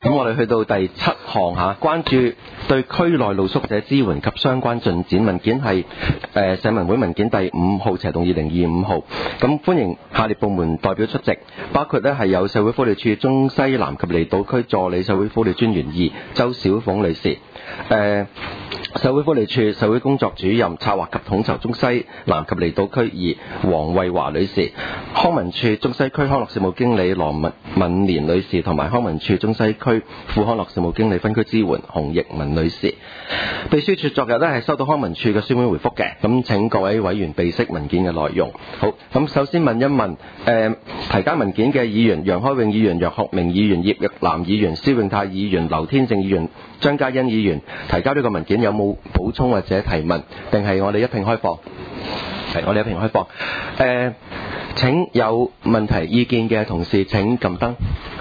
咁我哋去到第7項嚇，關注對區內露宿者支援及相關進展文件係社民會文件第5號/2025號。咁歡迎下列部門代表出席，包括呢係有社會福利署中西南及離島區助理社會福利專員2周小鳳女士，社會福利署社會工作主任策劃及統籌中西南及離島區2黃慧華女士，康文署中西區康樂事務經理羅敏蓮女士同埋康文署中西區副康樂事務經理分區支援洪奕文女士。秘書處昨日呢係收到康文署嘅書面回覆嘅，咁請各位委員備悉文件嘅內容。好，咁首先問一問提交文件嘅議員楊開永議員、楊學明議員、葉玉蘭議員、施永泰議員、劉天正議員、張嘉欣議員提交呢個文件有冇補充或者提問，定係我哋一併開放？係，我哋一併開放。請有問題意見嘅同事請撳燈。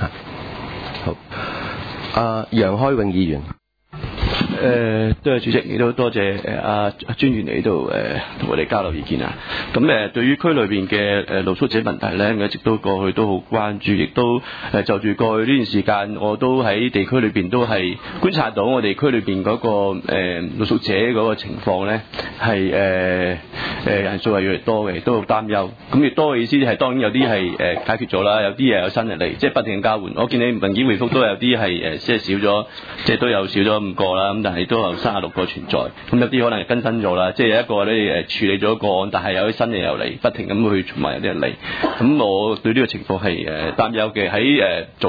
好，楊開永議員。 多謝主席，亦都多謝專員嚟呢度同我哋交流意見啊。咁對於區裏邊嘅露宿者問題咧，一直都過去都好關注，亦都就住過去呢段時間，我都喺地區裏邊都係觀察到我哋區裏邊嗰個露宿者嗰個情況咧，係人數係越嚟越多嘅，都好擔憂。咁越多嘅意思係當然有啲係解決咗啦，有啲嘢有新人嚟，即係不斷交換。我見你文件回覆都有啲係即係少咗，即係都有少咗5個啦。咁但係都有36個存在，咁有啲可能係更新咗啦，即係有一個咧處理咗個案，但係有啲新嘅又嚟，不停咁去傳埋有啲人嚟。咁我對呢個情況係擔憂嘅。喺早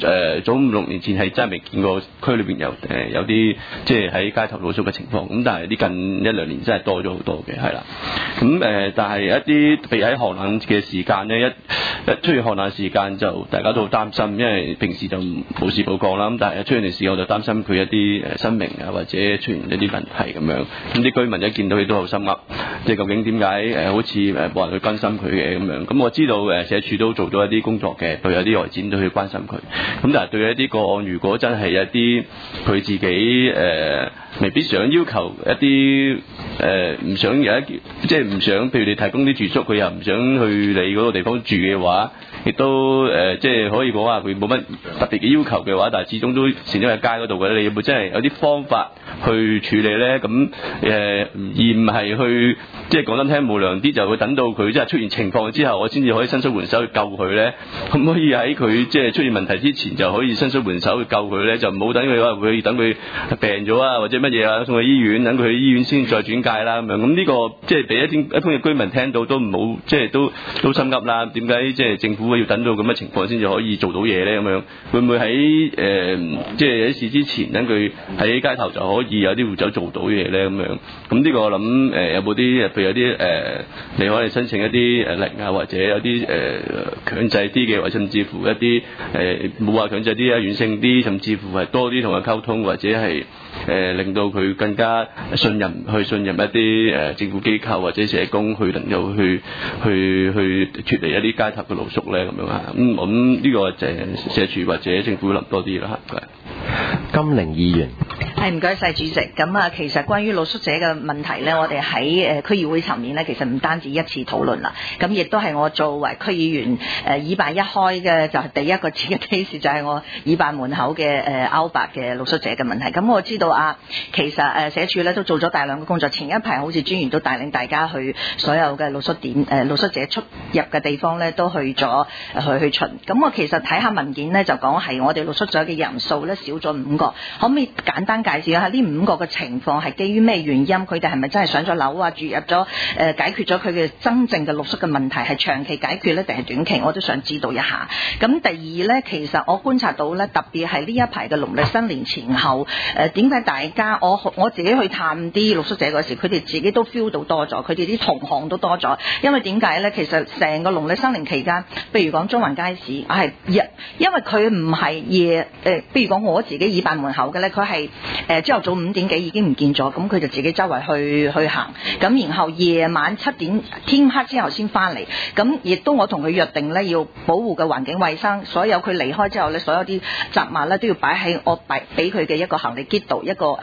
5-6年前係真係未見過區裏邊有啲即係喺街頭露宿嘅情況。咁但係呢近1-2年真係多咗好多嘅，係啦。咁但係一啲譬如喺寒冷嘅時間咧，一出現寒冷時間就大家都好擔心，因為平時就冇事冇講啦。咁但係出現嘅時候我就擔心佢一啲生命啊，或者出現一啲問題咁樣，咁啲居民一見到佢都好心噏，即係究竟點解好似冇人去關心佢嘅咁樣。咁我知道社署都做咗一啲工作嘅，對有啲外展都去關心佢。咁但係對一啲個案，如果真係一啲佢自己未必想要求一啲唔想有一即係唔想，譬如你提供啲住宿，佢又唔想去你嗰個地方住嘅話，亦都即係可以講話佢冇乜特別嘅要求嘅話，但係始終都成咗喺街嗰度嘅，你有冇真係有啲方法去處理咧？咁而唔係去即係講得聽無良啲，就會等到佢真係出現情況之後，我先至可以伸手援手去救佢咧。可唔可以喺佢即係出現問題之前就可以伸手援手去救佢咧？就唔好等佢話會等佢病咗啊，或者乜嘢啊，送去醫院，等佢去醫院先再轉介啦咁樣。咁呢個即係俾一般嘅居民聽到都唔好，即係都心急啦。點解即係政府要等到咁嘅情況先至可以做到嘢咧？咁樣會唔會喺即係喺事之前等佢喺街頭就可以有啲護走做到嘢咧？咁樣咁呢個我諗有冇啲譬如有啲你可以申請一啲令啊，或者有啲強制啲嘅，或者甚至乎一啲冇話強制啲啊，軟性啲，甚至乎係多啲同佢溝通，或者係令到佢更加信任一啲政府機構或者社工去能夠去脫離一啲街頭嘅露宿咧咁樣啊。咁呢個就係社署或者政府諗多啲啦嚇。 金玲議員。 係，唔該晒主席。咁其實關於露宿者嘅問題咧，我哋喺區議會層面咧，其實唔單止一次討論啦。咁亦都係我作為區議員議辦一開嘅就係第一個次嘅 case， 就係我議辦門口嘅歐白嘅露宿者嘅問題。咁我知道其實社署咧都做咗大量嘅工作。前一排好似專員都帶領大家去所有嘅露宿點露宿者出入嘅地方咧，都去咗去巡。咁我其實睇下文件咧，就講係我哋露宿者嘅人數咧少咗5個，可唔可以簡單介紹一下呢5個嘅情況係基於咩原因？佢哋係咪真係上咗樓啊？住入咗解決咗佢嘅真正嘅露宿嘅問題，係長期解決咧定係短期？我都想知道一下。咁第二咧，其實我觀察到咧，特別係呢一排嘅農曆新年前後，點解大家我自己去探啲露宿者嗰時，佢哋自己都 feel 到多咗，佢哋啲同行都多咗。因為點解咧？其實成個農曆新年期間，譬如講中環街市，因為佢唔係夜譬如講我自己議辦門口嘅咧，佢係朝頭早5點幾已經唔見咗，咁佢就自己周圍去行，咁然後夜晚7點天黑之後先翻嚟，咁亦都我同佢約定咧，要保護嘅環境衛生，所有佢離開之後咧，所有啲雜物咧都要擺喺我俾佢嘅一個行李篋度，一個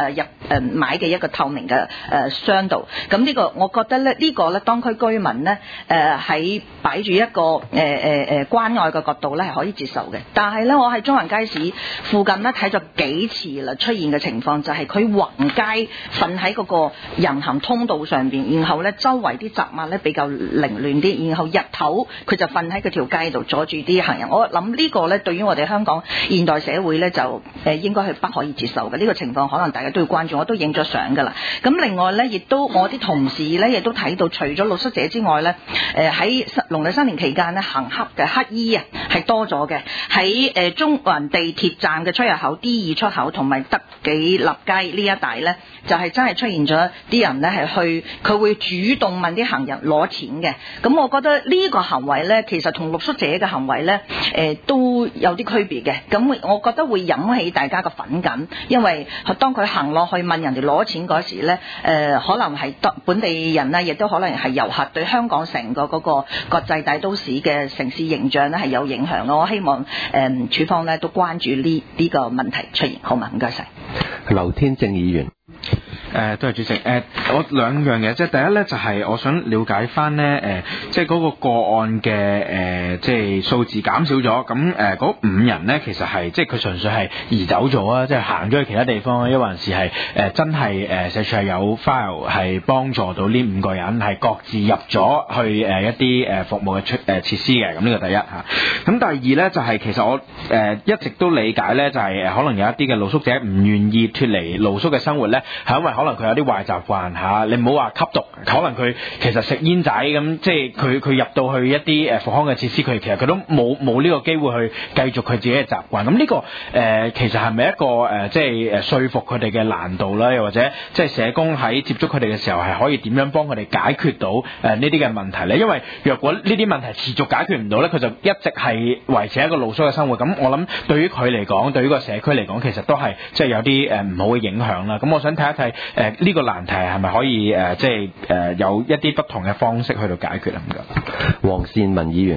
買嘅一個透明嘅箱度。咁呢個我覺得咧，呢個咧當區居民咧喺擺住一個關愛嘅角度咧係可以接受嘅。但係咧，我喺中環街市附近咧睇咗幾次啦，出現嘅情況就係佢橫街瞓喺嗰個人行通道上邊，然後咧周圍啲雜物咧比較凌亂啲，然後日頭佢就瞓喺嗰條街度阻住啲行人。我諗呢個咧對於我哋香港現代社會咧就應該係不可以接受嘅。呢個情況可能大家都要關注，我都影咗相㗎啦。咁另外咧，亦都我啲同事咧亦都睇到，除咗露宿者之外咧，喺農曆新年期間咧行黑嘅乞衣啊係多咗嘅。喺中環地鐵站嘅出入口 D2 出口同埋德己立街呢一帶咧，就係真係出現咗啲人咧係佢會主動問啲行人攞錢嘅。咁我覺得呢個行為咧，其實同露宿者嘅行為咧都有啲區別嘅。咁我覺得會引起大家嘅反感，因為當佢行落去問人哋攞錢嗰時咧，可能係本地人咧，亦都可能係遊客，對香港成個嗰個國際大都市嘅城市形象咧係有影響咯。我希望處方咧都關注呢個問題出現，好嘛？唔該晒。 劉天正議員。 多謝主席。我兩樣嘢，即係第一咧，就係我想了解翻咧，即係嗰個個案嘅即係數字減少咗。咁嗰5人咧，其實係即係佢純粹係移走咗啊，即係行咗去其他地方，抑或是係真係社署係有 file 係幫助到呢5個人係各自入咗去一啲服務嘅設施嘅。咁呢個第一嚇。咁第二咧就係其實我一直都理解咧，就係可能有一啲嘅露宿者唔願意脫離露宿嘅生活咧，係因為可能佢有啲壞習慣嚇，你唔好話吸毒，可能佢其實食煙仔咁，即係佢入到去一啲復康嘅設施，其實佢都冇呢個機會去繼續佢自己嘅習慣。咁呢個其實係咪一個即係說服佢哋嘅難度啦？又或者即係社工喺接觸佢哋嘅時候係可以點樣幫佢哋解決到呢啲嘅問題咧？因為若果呢啲問題持續解決唔到咧，佢就一直係維持一個露宿嘅生活。咁我諗對於佢嚟講，對於個社區嚟講，其實都係即係有啲唔好嘅影響啦。咁我想睇一睇呢個難題係咪可以即係有一啲不同嘅方式去到解決啊？唔該。 黃善文議員。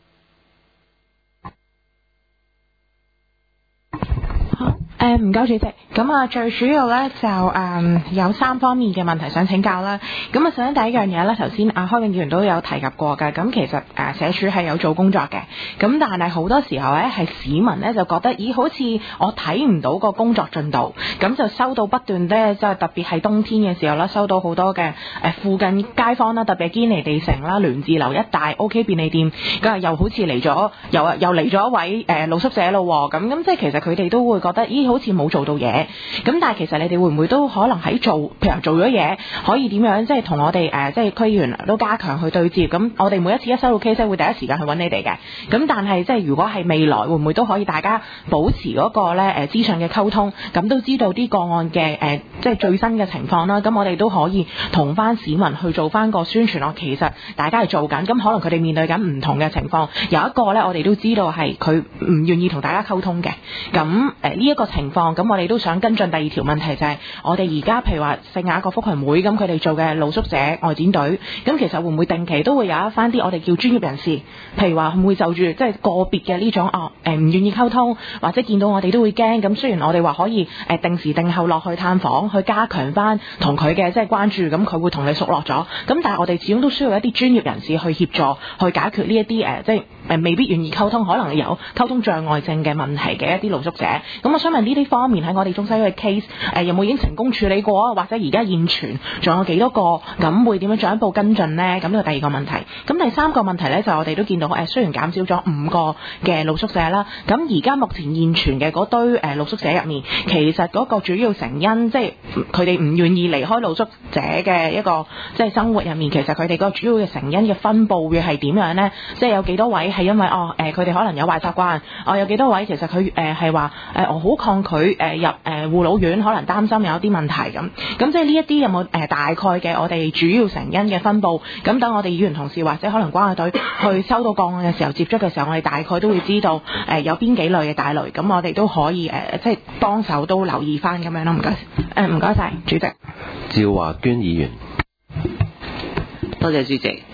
唔該主席，咁最主要咧就有3方面嘅問題想請教啦。咁首先第一樣嘢咧，頭先開永議員都有提及過嘅。咁其實社署係有做工作嘅，咁但係好多時候咧係市民咧就覺得，咦好似我睇唔到個工作進度，咁就收到不斷咧，即係特別係冬天嘅時候啦，收到好多嘅附近街坊啦，特別係堅尼地城啦、聯治樓一帶 OK 便利店，咁又好似嚟咗又嚟咗一位露宿者咯喎，咁即係其實佢哋都會覺得，咦好似冇做到嘢，咁但係其實你哋會唔會都可能喺譬如做咗嘢，可以點樣即係同我哋即係區議員都加強去對接？咁我哋每一次一收到 case 會第一時間去揾你哋嘅，咁但係即係如果係未來會唔會都可以大家保持嗰個咧資訊嘅溝通，咁都知道啲個案嘅即係最新嘅情況啦，咁我哋都可以同翻市民去做翻個宣傳咯。其實大家係做緊，咁可能佢哋面對緊唔同嘅情況，有一個咧我哋都知道係佢唔願意同大家溝通嘅，咁呢一個情況，咁我哋都想跟進第二條問題，就係我哋而家譬如話聖雅各福群會咁，佢哋做嘅露宿者外展隊，咁其實會唔會定期都會有一番啲我哋叫專業人士，譬如話會唔會就住即係個別嘅呢種唔願意溝通，或者見到我哋都會驚，咁雖然我哋話可以定時定候落去探訪，去加強翻同佢嘅即係關注，咁佢會同你熟絡咗，咁但係我哋始終都需要一啲專業人士去協助，去解決呢一啲即係未必願意溝通，可能有溝通障礙症嘅問題嘅一啲露宿者。咁我想問呢啲方面喺我哋中西區嘅 case 有冇已經成功處理過，或者而家現存仲有幾多個，咁會點樣進一步跟進呢？咁呢個第二個問題。咁第三個問題呢，就我哋都見到雖然減少咗5個嘅露宿者啦，咁而家目前現存嘅嗰堆露宿者入面，其實嗰個主要成因即係佢哋唔願意離開露宿者嘅一個即係生活入面，其實佢哋個主要嘅成因嘅分佈會係點樣呢？即係有幾多位係因為佢哋可能有壞習慣，有幾多位其實佢係話我好抗拒入護老院，可能擔心有啲問題咁即係呢一啲有冇大概嘅我哋主要成因嘅分佈？咁等我哋議員同事或者可能關愛隊去收到個案嘅時候，接觸嘅時候，我哋大概都會知道有邊幾類嘅大類，咁我哋都可以即係幫手都留意翻咁樣咯。唔該，唔該晒主席。 趙華娟議員。 多謝主席。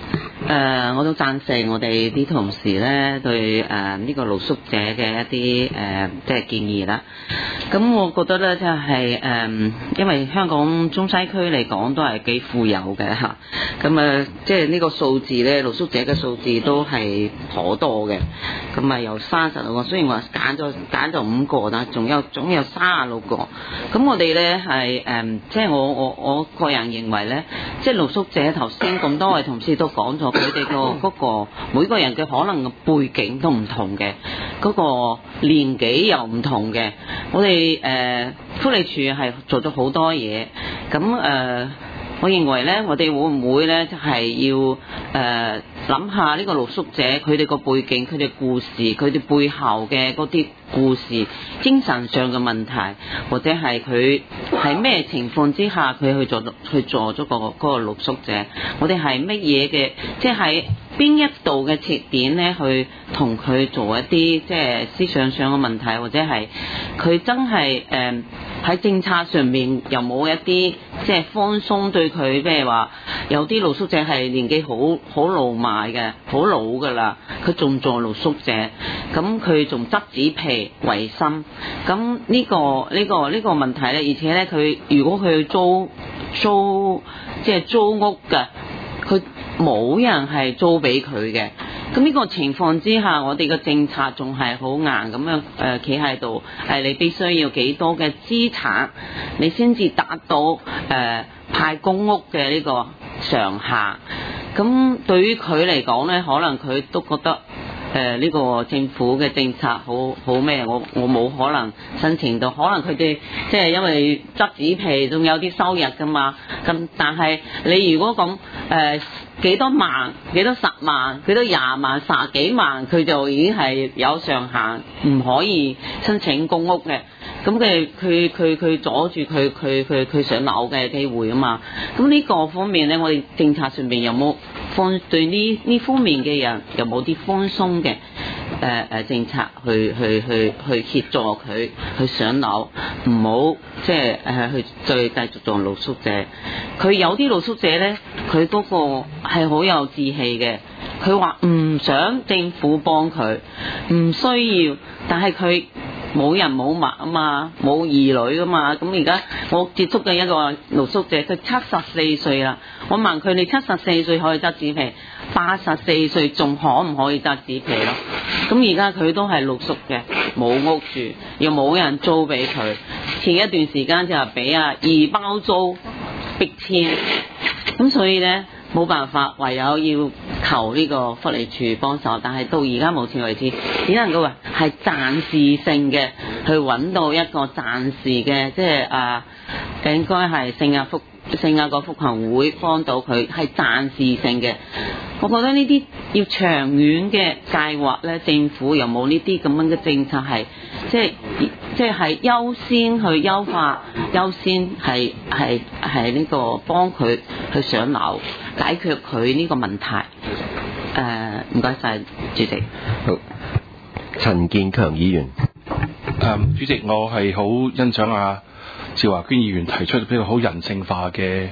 我都贊成我哋啲同事咧對呢個露宿者嘅一啲即係建議啦。咁我覺得咧就係因為香港中西區嚟講都係幾富有嘅嚇，咁即係呢個數字咧，露宿者嘅數字都係頗多嘅。咁有36個，雖然話揀咗5個啦，總有36個。咁我哋咧係即係我個人認為咧，即係露宿者頭先咁多位同事都講咗，佢哋嗰個每個人嘅可能嘅背景都唔同嘅，嗰個年紀又唔同嘅。我哋福利署係做咗好多嘢，咁我認為咧，我哋會唔會咧就係要諗下呢個露宿者佢哋個背景、佢哋故事、佢哋背後嘅嗰啲故事、精神上嘅問題，或者係佢喺咩情況之下佢去做咗嗰個露宿者，我哋係乜嘢嘅，即係邊一度嘅切點咧，去同佢做一啲即係思想上嘅問題，或者係佢真係喺政策上面有冇一啲即係寬鬆對佢，譬如話有啲露宿者係年紀好老邁嘅，好老㗎啦，佢仲做露宿者，咁佢仲執紙皮為生，咁呢個問題咧，而且咧佢如果佢租即係租屋嘅，佢冇人係租俾佢嘅。咁呢個情況之下，我哋嘅政策仲係好硬咁樣企喺度，你必須要幾多嘅資產，你先至達到派公屋嘅呢個上限。咁對於佢嚟講咧，可能佢都覺得呢個政府嘅政策好咩？我冇可能申請到，可能佢哋即係因為執紙皮仲有啲收入㗎嘛。咁但係你如果講幾多萬、幾多10萬、幾多20萬、30幾萬，佢就已經係有上限，唔可以申請公屋嘅。咁佢阻住佢上樓嘅機會啊嘛。咁呢個方面咧，我哋政策上面有冇對呢方面嘅人有冇啲寬鬆嘅政策去協助佢去上樓，唔好即係去再繼續做露宿者。佢有啲露宿者咧，佢嗰個係好有志氣嘅，佢話唔想政府幫佢，唔需要，但係佢冇人冇物啊嘛，冇兒女噶嘛。咁而家我接觸嘅一個露宿者，佢74歲啦。我問佢：你74歲可以執紙皮，84歲仲可唔可以執紙皮咯？咁而家佢都係露宿嘅，冇屋住，又冇人租俾佢。前一段時間就係俾2包租逼遷，咁所以呢，冇辦法，唯有要求呢個福利處幫手。但係到而家目前為止，只能夠話係暫時性嘅，去揾到一個暫時嘅，即係應該係聖雅各福群會幫到佢，係暫時性嘅。我覺得呢啲要長遠嘅計劃呢，政府有冇呢啲咁樣嘅政策係即係優先去優化，優先係呢個幫佢去上樓，解決佢呢個問題。唔該晒主席。 好，陳建強議員。 主席，我係好欣賞趙華娟議員提出比較好人性化嘅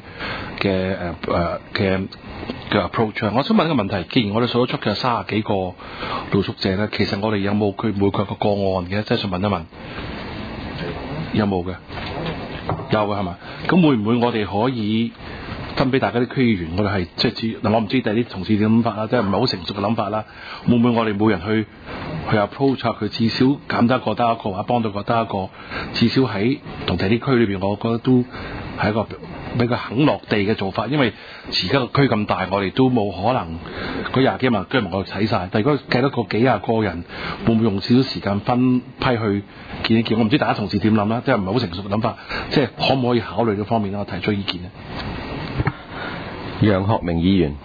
approach。我想問一個問題，既然我哋數得出嘅30幾個露宿者咧，其實我哋有冇佢每個個案嘅？即係想問一問，有冇嘅？有嘅係嘛？咁會唔會我哋可以分俾大家啲區議員？我哋係即係嗱，我唔知第啲同事點諗法啦，即係唔係好成熟嘅諗法啦。會唔會我哋每人去 approach 佢，至少減得一個得一個，或者幫到個得一個，至少喺同第啲區裏邊，我覺得都係一個比較肯落地嘅做法。因為而家個區咁大，我哋都冇可能嗰20幾萬居民我哋睇晒。但係如果計得個幾廿個人，會唔會用少少時間分批去見一見？我唔知大家同事點諗啦，即係唔係好成熟嘅諗法，即係可唔可以考慮呢方面咧？我提出意見咧。 楊學明議員。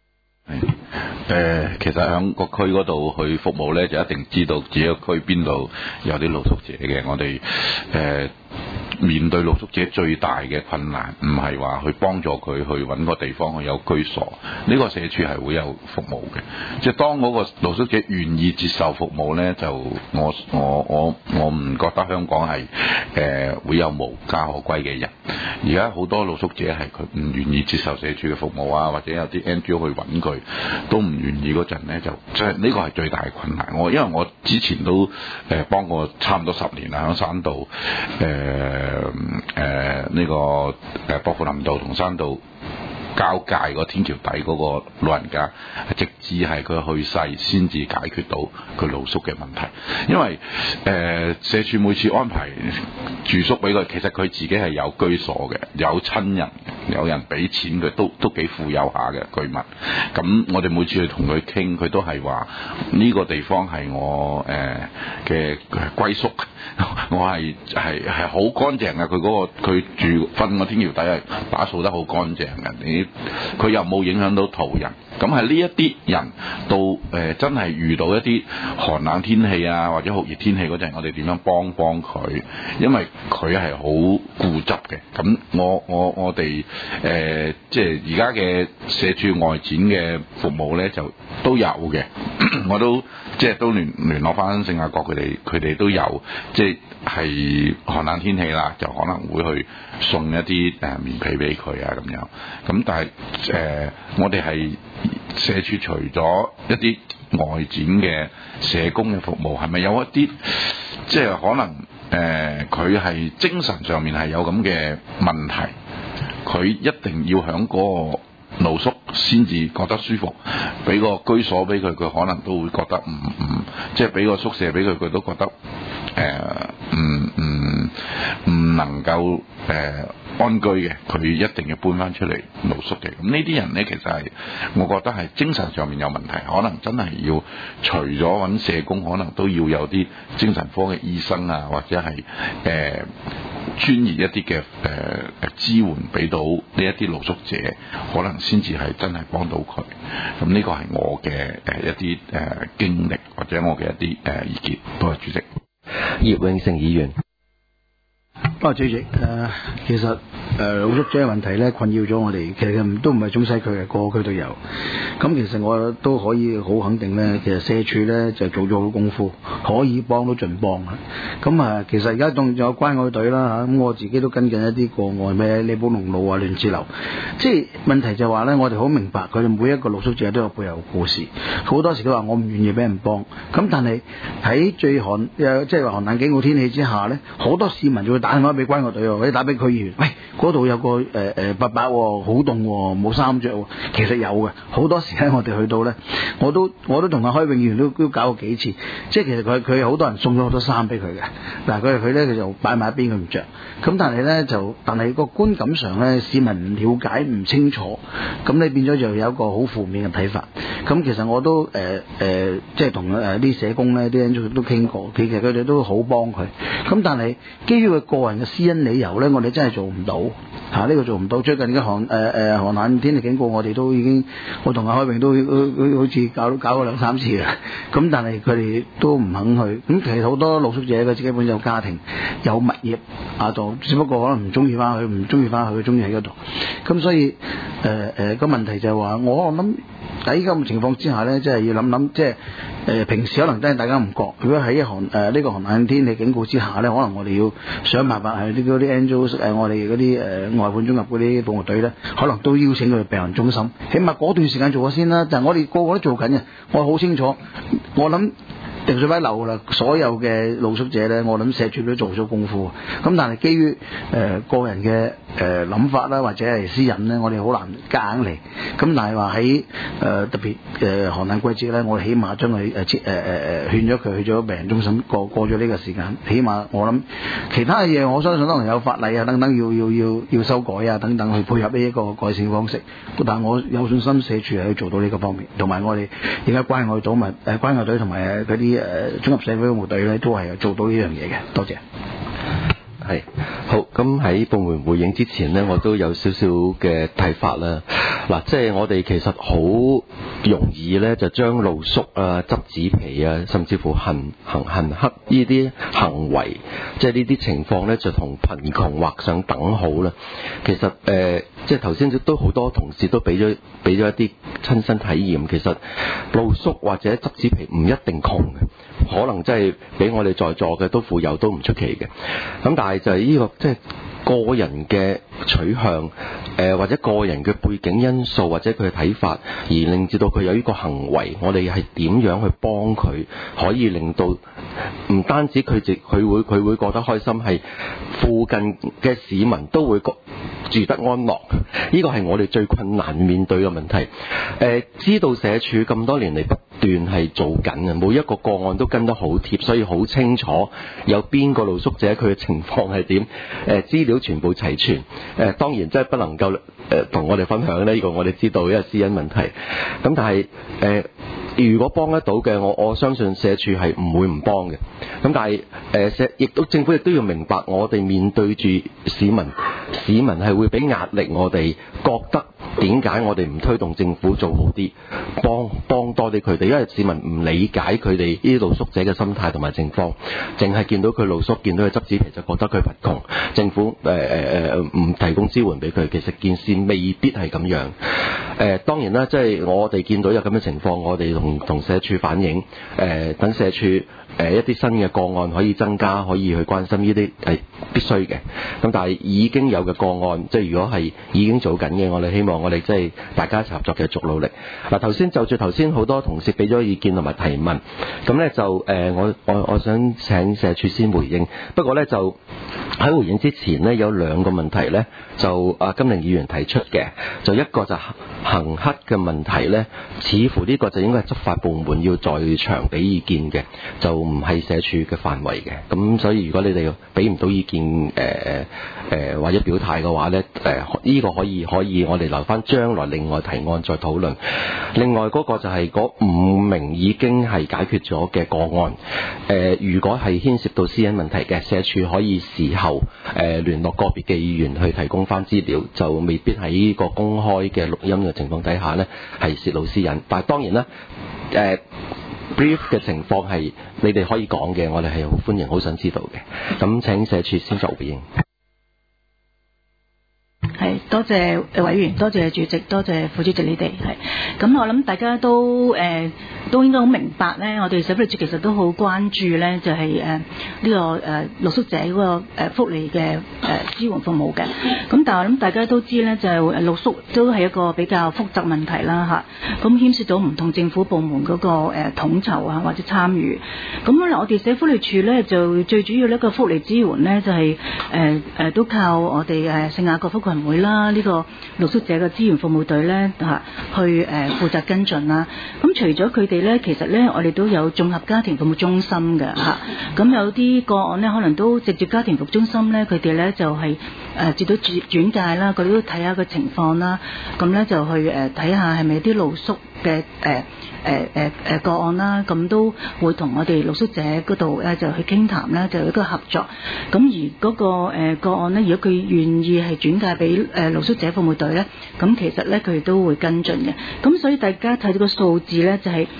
其實喺個區嗰度去服務咧，就一定知道自己個區邊度有啲露宿者嘅。我哋面對露宿者最大嘅困難，唔係話去幫助佢去揾個地方去有居所，呢個社署係會有服務嘅。即係當嗰個露宿者願意接受服務呢，就我唔覺得香港係會有無家可歸嘅人。而家好多露宿者係佢唔願意接受社署嘅服務啊，或者有啲 NGO 去揾佢都唔願意嗰陣呢，就即係呢個係最大嘅困難。因為我之前都幫過差唔多10年啦，喺山道呢個薄扶林道同山道交界個天橋底嗰個老人家，直至係佢去世先至解決到佢露宿嘅問題。因為社署每次安排住宿俾佢，其實佢自己係有居所嘅，有親人，有人俾錢佢，都幾富有下嘅居民。咁我哋每次去同佢傾，佢都係話呢個地方係我嘅歸宿，我係好乾淨嘅。佢嗰個佢住瞓個天橋底係打掃得好乾淨嘅，佢又冇影響到途人。咁係呢一啲人到真係遇到一啲寒冷天氣啊，或者酷熱天氣嗰陣，我哋點樣幫佢？因為佢係好固執嘅。咁我哋即係而家嘅社署外展嘅服務呢，就都有嘅。我都即係都聯絡翻聖雅各佢哋都有，即係寒冷天氣啦，就可能會去送一啲棉被俾佢啊咁樣。咁但係我哋係社署除咗一啲外展嘅社工嘅服務，係咪有一啲即係可能佢係精神上面係有咁嘅問題，佢一定要響嗰個露宿先至覺得舒服，俾個居所俾佢，佢可能都會覺得即係俾個宿舍俾佢，佢都覺得唔能夠安居嘅，佢一定要搬翻出嚟露宿嘅。咁呢啲人呢，其實係我覺得係精神上面有問題，可能真係要除咗揾社工，可能都要有啲精神科嘅醫生啊，或者係專業一啲嘅支援俾到呢一啲露宿者，可能先至係真係幫到佢。咁呢個係我嘅一啲經歷，或者我嘅一啲意見。多謝主席。 葉永成議員。 主席，其實露宿者嘅問題咧困擾咗我哋，其實都唔係中西區嘅，個個區都有。咁其實我都可以好肯定咧，其實社署咧就做咗好功夫，可以幫都盡幫啦。咁其實而家仲有關愛隊啦嚇，咁我自己都跟緊一啲個案，咩李寶龍路啊、亂志樓。即係問題就係話咧，我哋好明白佢哋每一個露宿者都有背後故事，好多時都話我唔願意俾人幫。咁但係喺最寒即係話寒冷警告天氣之下咧，好多市民就會打電話俾關愛隊或者打俾區議員，喂，嗰度有個伯伯好凍喎，冇衫着喎。其實有嘅，好多時咧我哋去到咧，我都同阿開永議員都搞過幾次，即係其實佢好多人送咗好多衫俾佢嘅。嗱佢咧佢就擺埋一邊佢唔着，咁但係個觀感上咧，市民唔了解唔清楚，咁你變咗就有一個好負面嘅睇法。咁其實我都即係同啲社工咧啲人都傾過，其實佢哋都好幫佢。咁但係基於佢個人嘅私隱理由咧，我哋真係做唔到呢個做唔到。最近嘅寒冷天氣警告，我哋都已經我同阿開永都好似搞過2-3次啦。咁但係佢哋都唔肯去。咁其實好多露宿者佢自己本身有家庭有物業只不過可能唔中意翻去，佢中意喺嗰度。咁所以個問題就係話，我諗喺咁嘅情況之下咧，即係要諗，即係平時可能真係大家唔覺，如果喺呢個寒冷天氣警告之下咧，可能我哋要想辦法係嗰啲 NGO 我哋嗰啲外判綜合嗰啲保護隊咧，可能都邀請佢去病人中心，起碼嗰段時間做咗先啦。但係我哋個個都做緊嘅，我好清楚，我諗定水位流啦，所有嘅露宿者咧，我諗社署都做咗功夫。咁但係基於個人嘅諗法啦，或者係私隱咧，我哋好難夾硬嚟。咁但係話喺特別寒冷季節咧，我哋起碼將佢勸咗佢去咗病人中心過咗呢個時間。起碼我諗其他嘅嘢，我相信可能有法例啊等等要修改啊等等去配合呢一個改善方式。但係我有信心社署係去做到呢個方面，同埋我哋而家關愛隊同埋嗰啲綜合社會保護隊咧，都係做到呢樣嘢嘅。多謝。 係好，咁喺部門回應之前呢，我都有少少嘅睇法啦。嗱，即係我哋其實好容易咧就將露宿啊、執紙皮啊，甚至乎行乞呢啲行為，即係呢啲情況咧，就同貧窮畫上等號啦。其實即係頭先都好多同事都俾咗一啲親身體驗。其實露宿或者執紙皮唔一定窮嘅，可能真係比我哋在座嘅都富有都唔出奇嘅。咁但係就係呢個即係個人嘅取向，或者個人嘅背景因素，或者佢嘅睇法，而令至到佢有呢個行為，我哋係點樣去幫佢，可以令到唔單止佢會覺得開心，係附近嘅市民都會住得安樂。呢個係我哋最困難面對嘅問題。知道社署咁多年嚟不斷係做緊嘅，每一個個案都跟得好貼，所以好清楚有邊個露宿者佢嘅情況係點，資料全部齊全。當然真係不能夠同我哋分享呢個我哋知道，因為私隱問題。咁但係如果幫得到嘅，我相信社署係唔會唔幫嘅。咁但係政府亦都要明白，我哋面對住市民係會俾壓力我哋，覺得點解我哋唔推動政府做好啲，幫多啲佢哋，因為市民唔理解佢哋呢啲露宿者嘅心態同埋情況，淨係見到佢露宿，見到佢執紙皮就覺得佢貧窮，政府唔提供支援俾佢，其實件事未必係咁樣。當然啦，即係我哋見到有咁嘅情況，我哋同社署反映，等社署一啲新嘅個案可以增加，可以去關心呢啲係必須嘅。咁但係已經有嘅個案，即係如果係已經做緊嘅，我哋希望我哋即係大家一齊合作，繼續努力。嗱，頭先好多同事俾咗意見同埋提問，咁咧就我想請社署先回應。不過咧就喺回應之前呢，有兩個問題咧，就金玲議員提出嘅，就一個就行乞嘅問題咧，似乎呢個就應該係執法部門要在場俾意見嘅，就唔係社署嘅範圍嘅。咁所以如果你哋俾唔到意見或者表態嘅話咧，呢個可以我哋留翻將來另外提案再討論。另外嗰個就係嗰5名已經係解決咗嘅個案，如果係牽涉到私隱問題嘅，社署可以事後聯絡個別嘅議員去提供翻資料，就未必喺呢個公開嘅錄音嘅情況底下呢係泄露私隱。但係當然啦，brief 嘅情況係你哋可以講嘅，我哋係好歡迎、好想知道嘅。咁請社署先作回應。 係，多謝委員，多謝主席，多謝副主席你哋。係，咁我諗大家都應該好明白咧，我哋社福署其實都好關注咧，就係呢個露宿者嗰個福利嘅支援服務嘅。咁但係我諗大家都知咧，就係露宿都係一個比較複雜問題啦嚇。咁牽涉到唔同政府部門嗰個統籌啊或者參與。咁我哋社福利署咧就最主要呢個福利支援咧就係都靠我哋聖雅各福群會啦，呢個露宿者嘅支援服務隊咧去負責跟進啦。咁除咗佢哋咧，其實咧我哋都有綜合家庭服務中心嘅嚇。咁有啲個案咧，可能都直接家庭服務中心咧，佢哋咧就係接到轉介啦，佢哋都睇下個情況啦。咁咧就去睇下係咪啲露宿嘅個案啦，咁都會同我哋露宿者嗰度咧就去傾談啦，就有一個合作。咁而嗰個個案咧，如果佢願意係轉介俾露宿者服務隊咧，咁其實咧佢哋都會跟進嘅。咁所以大家睇到個數字咧，就係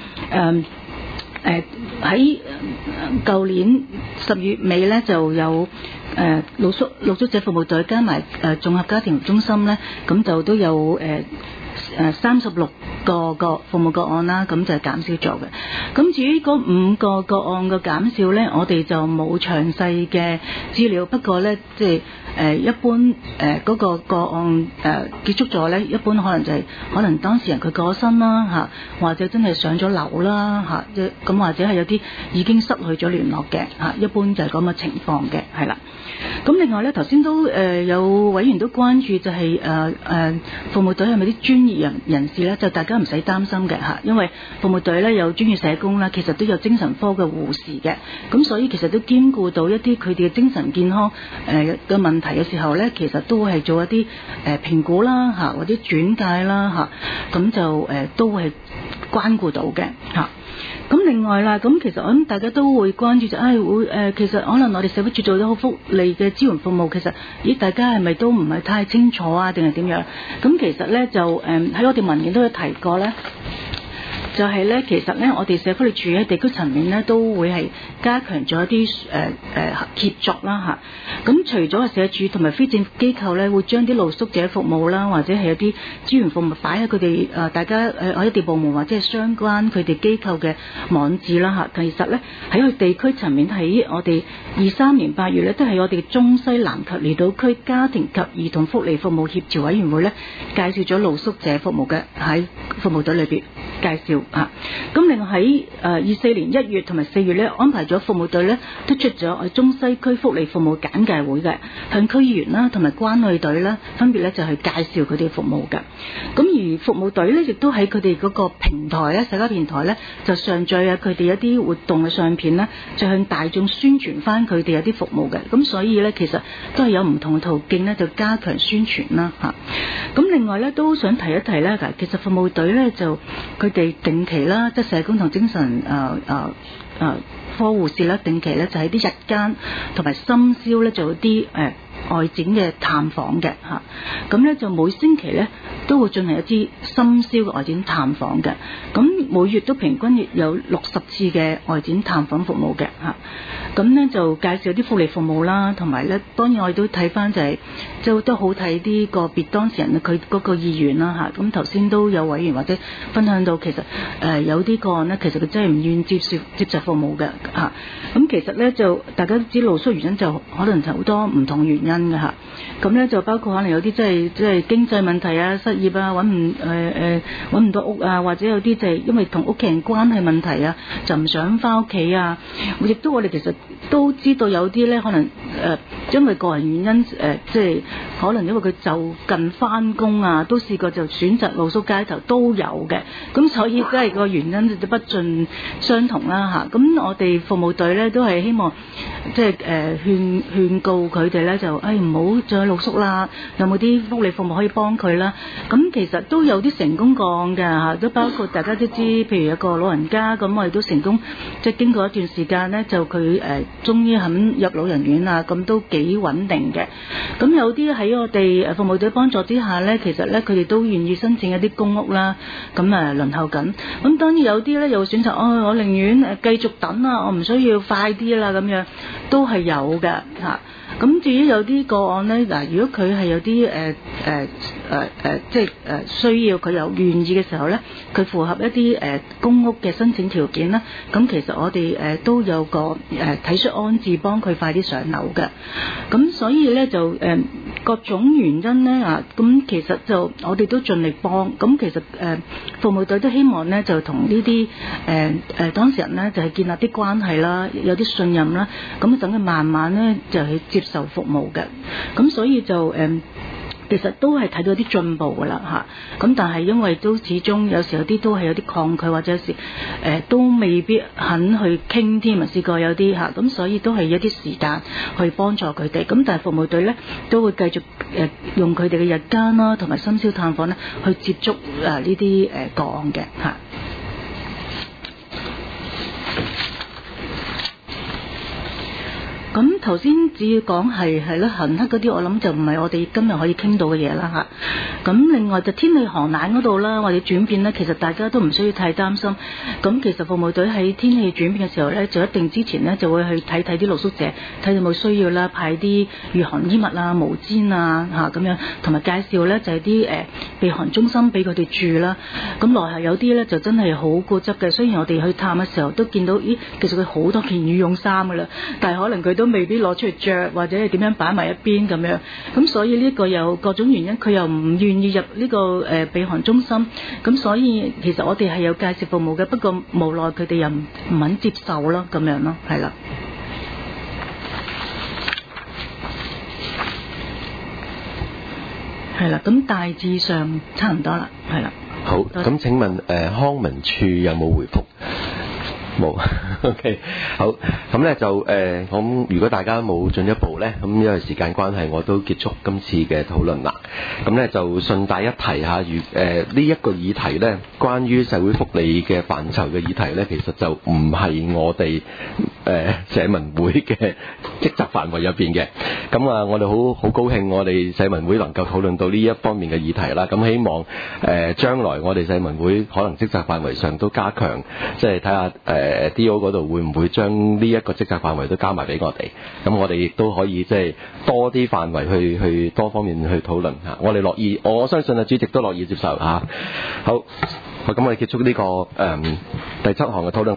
喺舊年10月尾咧就有露宿者服務隊加埋綜合家庭中心咧，咁就都有36個服務個案啦，咁就係減少咗嘅。咁至於嗰5個個案嘅減少呢，我哋就冇詳細嘅資料。不過呢，即係一般嗰個個案結束咗呢，一般可能就係可能當事人佢過咗身啦嚇，或者真係上咗樓啦嚇，咁或者係有啲已經失去咗聯絡嘅嚇，一般就係咁嘅情況嘅，係啦。咁另外咧，頭先都有委員都關注就係服務隊係咪啲專業人士咧？就大家唔使擔心嘅嚇，因為服務隊咧有專業社工啦，其實都有精神科嘅護士嘅，咁所以其實都兼顧到一啲佢哋嘅精神健康嘅問題嘅時候咧，其實都係做一啲評估啦嚇，或者轉介啦嚇，咁就都係關顧到嘅嚇。咁另外啦，咁其實我諗大家都會關注就其實可能我哋社會處做咗好福利嘅支援服務，其實大家係咪都唔係太清楚啊，定係點樣？咁其實咧就喺我哋文件都有提過咧。 就係咧，其實咧，我哋社福利署喺地區層面咧，都會係加強咗一啲協作啦嚇。咁除咗社署同埋非政府機構咧，會將啲露宿者服務啦，或者係一啲資源服務擺喺佢哋大家喺地部門或者係相關佢哋機構嘅網誌啦嚇。其實咧喺佢地區層面，喺我哋23年8月咧，都係我哋中西南及離島區家庭及兒童福利服務協調委員會咧，介紹咗露宿者服務嘅喺服務隊裏邊介紹啊。咁另外喺24年1月同埋4月咧，安排咗服務隊咧推出咗中西區福利服務簡介會嘅，向區議員啦同埋關愛隊啦分別咧就去介紹佢哋服務嘅。咁而服務隊咧亦都喺佢哋嗰個平台咧，社交平台咧就上載佢哋一啲活動嘅相片咧，就向大眾宣傳翻佢哋有啲服務嘅。咁所以咧其實都係有唔同嘅途徑咧，就加強宣傳啦嚇。咁另外咧都想提一提咧，其實服務隊咧就佢哋定期啦，即係社工同精神科護士啦，定期咧就喺啲日間同埋深宵咧做啲外展嘅探訪嘅嚇。咁咧就每星期咧都會進行一啲深宵嘅外展探訪嘅。咁每月都平均有60次嘅外展探訪服務嘅嚇。咁咧就介紹啲福利服務啦，同埋咧當然我哋都睇翻就係即係都好睇啲個別當事人佢嗰個意願啦嚇。咁頭先都有委員或者分享到其實有啲個案咧，其實佢真係唔願意接受服務嘅嚇。咁其實咧就大家都知露宿原因就可能就好多唔同原因嘅嚇。咁咧就包括可能有啲即係經濟問題啊、失業啊、揾唔到屋啊，或者有啲就係因為同屋企人關係問題啊，就唔想翻屋企啊。亦都我哋其實都知道有啲咧可能因為個人原因即係可能因為佢就近翻工啊，都試過就選擇露宿街頭都有嘅。咁所以真係個原因就不盡相同啦嚇。咁我哋服務隊咧都係希望即係勸告佢哋咧就唔好再露宿啦，有冇啲福利服務可以幫佢啦？咁其實都有啲成功個案嘅嚇，都包括大家都知，譬如一個老人家咁，我哋都成功即係經過一段時間咧，就佢終於肯入老人院啦，咁都幾穩定嘅。咁有啲喺我哋服務隊幫助之下咧，其實咧佢哋都願意申請一啲公屋啦，咁輪候緊。咁當然有啲咧又選擇我寧願繼續等啦，我唔需要快啲啦，咁樣都係有嘅嚇。咁至於有啲個案咧，嗱，如果佢係有啲即係需要佢有願意嘅時候咧，佢符合一啲公屋嘅申請條件啦，咁其實我哋都有個體恤安置幫佢快啲上樓嘅。咁所以咧就各種原因咧咁其實就我哋都盡力幫。咁其實服務隊都希望咧就同呢啲當事人咧就係建立啲關係啦，有啲信任啦，咁等佢慢慢咧就去接受服務嘅。咁所以就其實都係睇到啲進步㗎啦嚇。咁但係因為都始終有時有啲都係有啲抗拒，或者有時都未必肯去傾添啊，試過有啲嚇。咁所以都係一啲時間去幫助佢哋。咁但係服務隊咧都會繼續用佢哋嘅日間啦，同埋深宵探訪咧去接觸呢啲個案嘅嚇。咁頭先只要講係啦，行黑嗰啲，我諗就唔係我哋今日可以傾到嘅嘢啦嚇。咁另外就天氣寒冷嗰度啦，或者轉變咧，其實大家都唔需要太擔心。咁其實服務隊喺天氣轉變嘅時候咧，就一定之前咧就會去睇睇啲露宿者，睇有冇需要啦，派啲御寒衣物啊、毛氈啊嚇咁樣，同埋介紹咧就係啲避寒中心俾佢哋住啦。咁內係有啲咧就真係好固執嘅，雖然我哋去探嘅時候都見到，咦，其實佢好多件羽絨衫㗎啦，但係可能佢都未必攞出嚟着，或者係點樣擺埋一邊咁樣。咁所以呢個有各種原因，佢又唔願意入呢個避寒中心。咁所以其實我哋係有介紹服務嘅，不過無奈佢哋又唔肯接受咯，咁樣咯，係啦。係啦，咁大致上差唔多啦，係啦。 好，咁請問康文署有冇回覆？ 冇，OK， 好，咁咧就咁如果大家冇進一步咧，咁因為時間關係，我都結束今次嘅討論啦。咁咧就順帶一提下，呢一個議題咧，關於社會福利嘅範疇嘅議題咧，其實就唔係我哋社民會嘅職責範圍入邊嘅。咁啊，我哋好高興，我哋社民會能夠討論到呢一方面嘅議題啦。咁希望將來我哋社民會可能職責範圍上都加強，即係睇下D.O. 嗰度會唔會將呢一個職責範圍都加埋俾我哋，咁我哋亦都可以即係多啲範圍去多方面去討論嚇，我哋樂意，我相信主席都樂意接受嚇。好，咁我哋結束呢個第7項嘅討論。